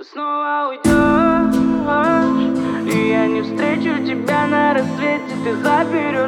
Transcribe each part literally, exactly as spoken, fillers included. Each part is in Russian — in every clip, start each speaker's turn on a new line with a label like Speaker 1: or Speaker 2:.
Speaker 1: Ты снова уйдешь, и я не встречу тебя на рассвете. Ты заберешь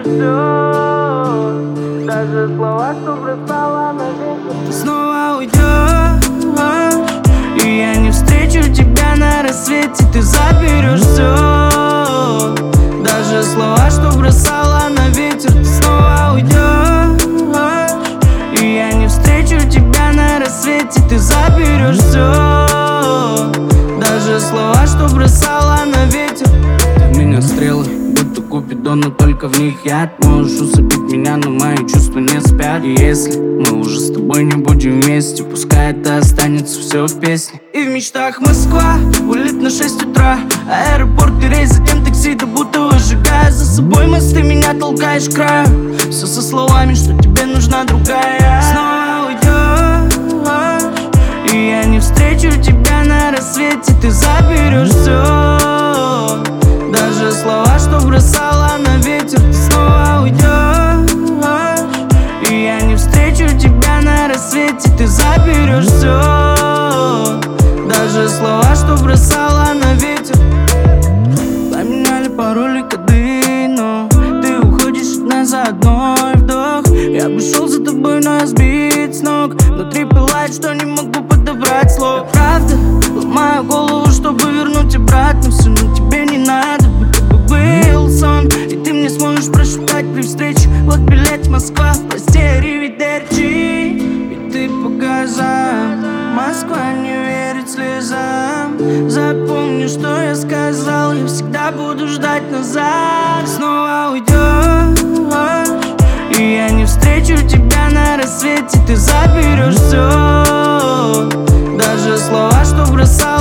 Speaker 1: все, даже слова, что бросала на ветер. Ты снова уйдешь, и я не встречу тебя на рассвете. Ты заберешь все, даже слова, что бросала на ветер. Ты снова уйдешь, и я не встречу тебя на рассвете. Ты заберешь все, даже слова, что бросала на ветер. Ты в меня стрелы, будто Купидон, но только в них яд. Можешь усыпить меня, но мои чувства не спят. И если мы уже с тобой не будем вместе, пускай это останется все в песне. И в мечтах Москва, улет на шесть утра, аэропорт и рейс, затем такси, да будто выжигая за собой мосты, меня толкаешь к краю. Все со словами, что тебе нужна другая. Снова уйдешь, и я не встречу тебя на рассвете. Ты заберешь все, даже слова, что бросала на ветер. Ты снова уйдешь, и я не встречу тебя на рассвете. Ты заберешь все, даже слова, что бросала на ветер. Поменяли пароли, коды, но ты уходишь от нас за одной вдох. Я бы шел за тобой, но я сбит с ног. Внутри пылает, что не могу подобрать слов. Правда, ломаю голову, чтобы вернуть обратно все, но тебе не надо, будто бы был сон. И ты мне сможешь прошептать при встрече: вот билет в Москва, прости, аривидерчи. И ты по газам, Москва не верит слезам. Запомни, что я сказал, я всегда буду ждать назад. Снова уйдешь, и я не встречу тебя на рассвете. Ты заберешь все, даже слова, что бросал